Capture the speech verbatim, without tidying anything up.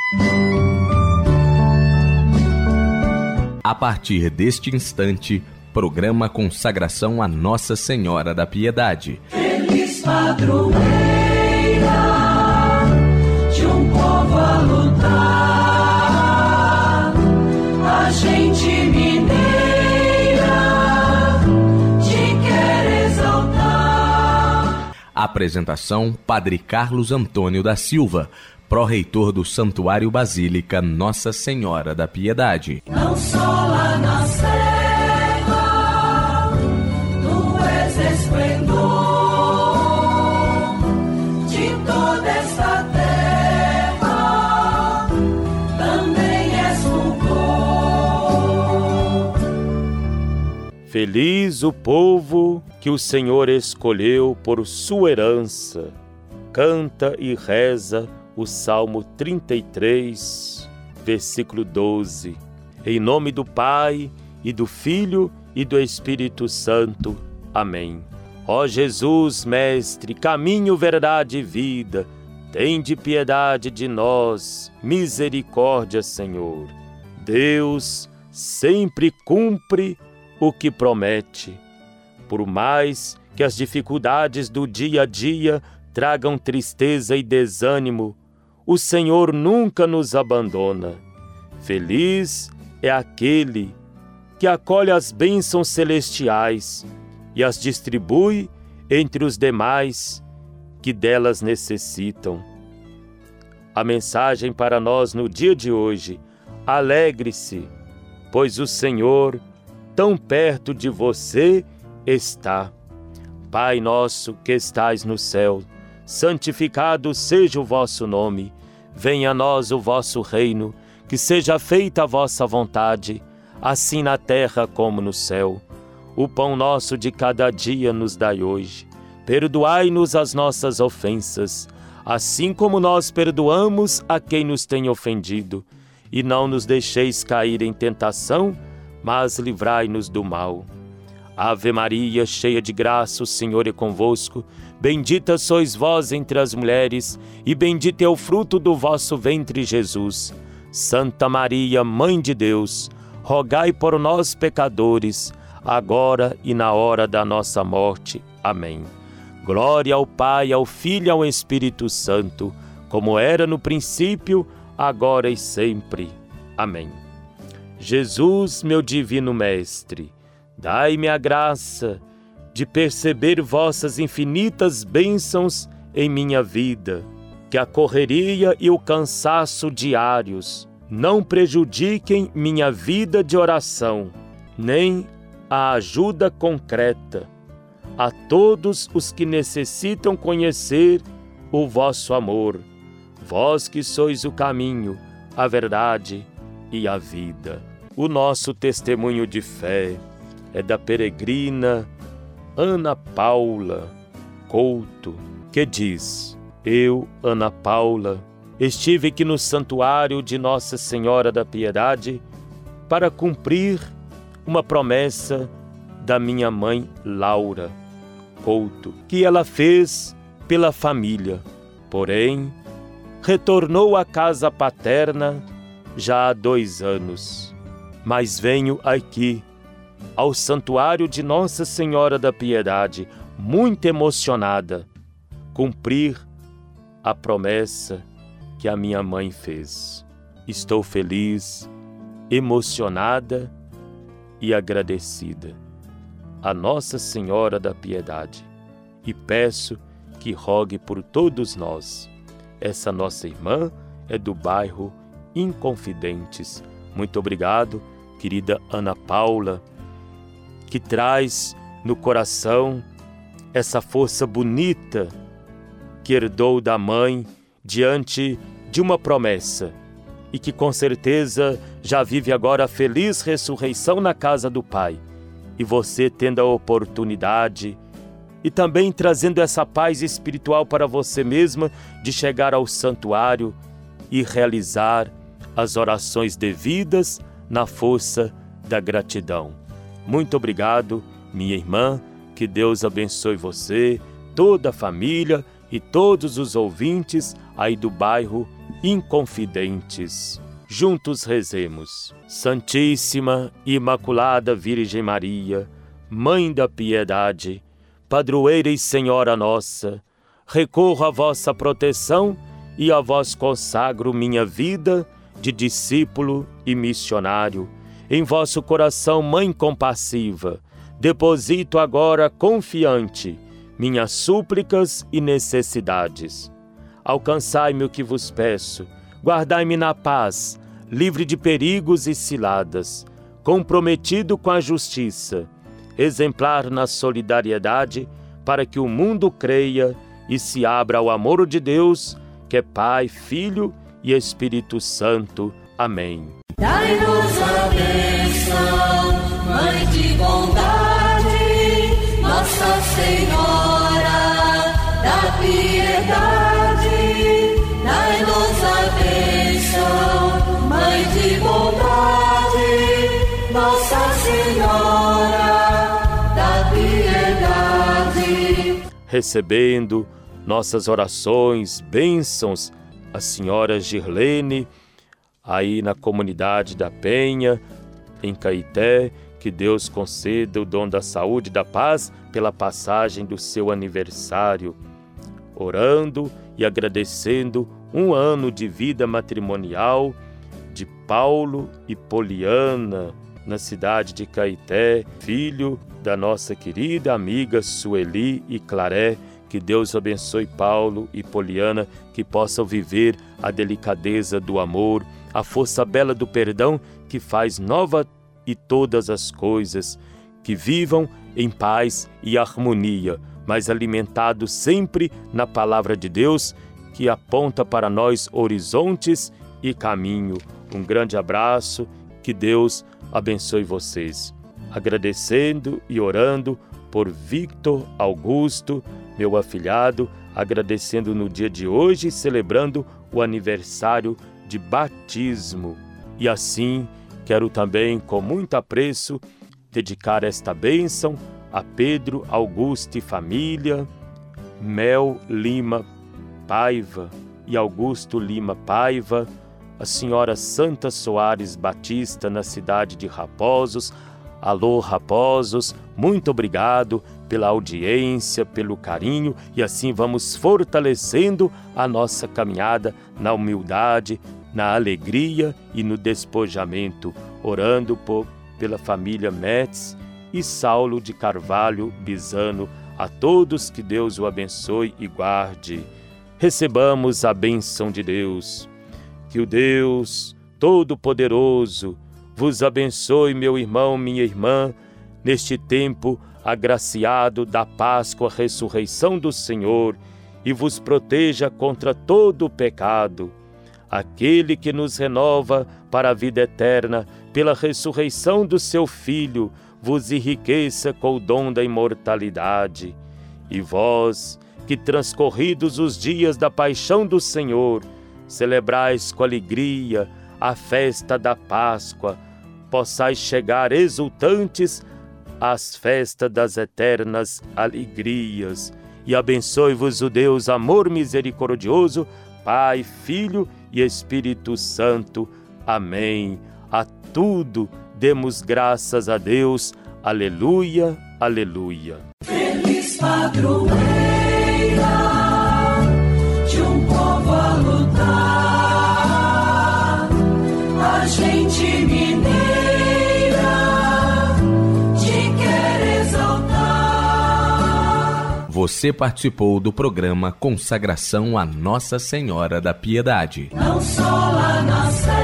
A partir deste instante, programa Consagração a Nossa Senhora da Piedade. Feliz padroeira de um povo a lutar, a gente mineira te quer exaltar. Apresentação: Padre Carlos Antônio da Silva, pró-reitor do Santuário Basílica Nossa Senhora da Piedade. Não só lá na serra, tu és esplendor de toda esta terra, também és fulgor. Feliz o povo que o Senhor escolheu por sua herança. Canta e reza o Salmo trinta e três, versículo doze. Em nome do Pai, e do Filho, e do Espírito Santo. Amém. Ó Jesus, Mestre, caminho, verdade e vida, tende piedade de nós, misericórdia, Senhor. Deus sempre cumpre o que promete. Por mais que as dificuldades do dia a dia tragam tristeza e desânimo, o Senhor nunca nos abandona. Feliz é aquele que acolhe as bênçãos celestiais e as distribui entre os demais que delas necessitam. A mensagem para nós no dia de hoje: alegre-se, pois o Senhor tão perto de você está. Pai nosso que estais no céu, santificado seja o vosso nome. Venha a nós o vosso reino, que seja feita a vossa vontade, assim na terra como no céu. O pão nosso de cada dia nos dai hoje. Perdoai-nos as nossas ofensas, assim como nós perdoamos a quem nos tem ofendido. E não nos deixeis cair em tentação, mas livrai-nos do mal. Ave Maria, cheia de graça, o Senhor é convosco. Bendita sois vós entre as mulheres, e bendito é o fruto do vosso ventre, Jesus. Santa Maria, Mãe de Deus, rogai por nós, pecadores, agora e na hora da nossa morte. Amém. Glória ao Pai, ao Filho e ao Espírito Santo, como era no princípio, agora e sempre. Amém. Jesus, meu divino Mestre, dai-me a graça de perceber vossas infinitas bênçãos em minha vida, que a correria e o cansaço diários não prejudiquem minha vida de oração, nem a ajuda concreta a todos os que necessitam conhecer o vosso amor, vós que sois o caminho, a verdade e a vida. O nosso testemunho de fé é da peregrina Ana Paula Couto, que diz: eu, Ana Paula, estive aqui no Santuário de Nossa Senhora da Piedade para cumprir uma promessa da minha mãe Laura Couto, que ela fez pela família. Porém, retornou à casa paterna já há dois anos. Mas venho aqui ao Santuário de Nossa Senhora da Piedade, muito emocionada, cumprir a promessa que a minha mãe fez. Estou feliz, emocionada e agradecida a Nossa Senhora da Piedade e peço que rogue por todos nós. Essa nossa irmã é do bairro Inconfidentes. Muito obrigado, querida Ana Paula, que traz no coração essa força bonita que herdou da mãe diante de uma promessa e que com certeza já vive agora a feliz ressurreição na casa do Pai. E você tendo a oportunidade e também trazendo essa paz espiritual para você mesma de chegar ao santuário e realizar as orações devidas na força da gratidão. Muito obrigado, minha irmã, que Deus abençoe você, toda a família e todos os ouvintes aí do bairro inconfidentes. Juntos rezemos. Santíssima e Imaculada Virgem Maria, Mãe da Piedade, Padroeira e Senhora nossa, recorro à vossa proteção e a vós consagro minha vida de discípulo e missionário. Em vosso coração, Mãe compassiva, deposito agora confiante minhas súplicas e necessidades. Alcançai-me o que vos peço, guardai-me na paz, livre de perigos e ciladas, comprometido com a justiça, exemplar na solidariedade, para que o mundo creia e se abra ao amor de Deus, que é Pai, Filho e Espírito Santo. Amém. Dai-nos a bênção, Mãe de bondade, Nossa Senhora da Piedade. Dai-nos a bênção, Mãe de bondade, Nossa Senhora da Piedade. Recebendo nossas orações, bênçãos, a senhora Girlene, aí na comunidade da Penha, em Caeté, que Deus conceda o dom da saúde e da paz pela passagem do seu aniversário. Orando e agradecendo um ano de vida matrimonial de Paulo e Poliana, na cidade de Caeté, filho da nossa querida amiga Sueli e Claré. Que Deus abençoe Paulo e Poliana, que possam viver a delicadeza do amor, a força bela do perdão que faz nova e todas as coisas, que vivam em paz e harmonia, mas alimentados sempre na palavra de Deus, que aponta para nós horizontes e caminho. Um grande abraço, que Deus abençoe vocês. Agradecendo e orando por Victor Augusto, meu afilhado, agradecendo no dia de hoje, celebrando o aniversário de batismo. E assim, quero também, com muito apreço, dedicar esta bênção a Pedro Augusto e família, Mel Lima Paiva e Augusto Lima Paiva, a senhora Santa Soares Batista, na cidade de Raposos. Alô, Raposos, muito obrigado pela audiência, pelo carinho, e assim vamos fortalecendo a nossa caminhada na humildade, na alegria e no despojamento, orando por, pela família Metz e Saulo de Carvalho Bizano, a todos que Deus o abençoe e guarde. Recebamos a bênção de Deus. Que o Deus Todo-Poderoso vos abençoe, meu irmão, minha irmã, neste tempo agraciado da Páscoa, ressurreição do Senhor, e vos proteja contra todo o pecado. Aquele que nos renova para a vida eterna, pela ressurreição do seu Filho, vos enriqueça com o dom da imortalidade. E vós, que transcorridos os dias da paixão do Senhor, celebrais com alegria a festa da Páscoa, possais chegar exultantes às festas das eternas alegrias. E abençoe-vos o Deus amor misericordioso, Pai, Filho e Espírito Santo. Amém. A tudo demos graças a Deus. Aleluia, aleluia. Feliz padroeira de um povo a lutar, a gente mineira te quer exaltar. Você participou do programa Consagração a Nossa Senhora da Piedade. Não só lá na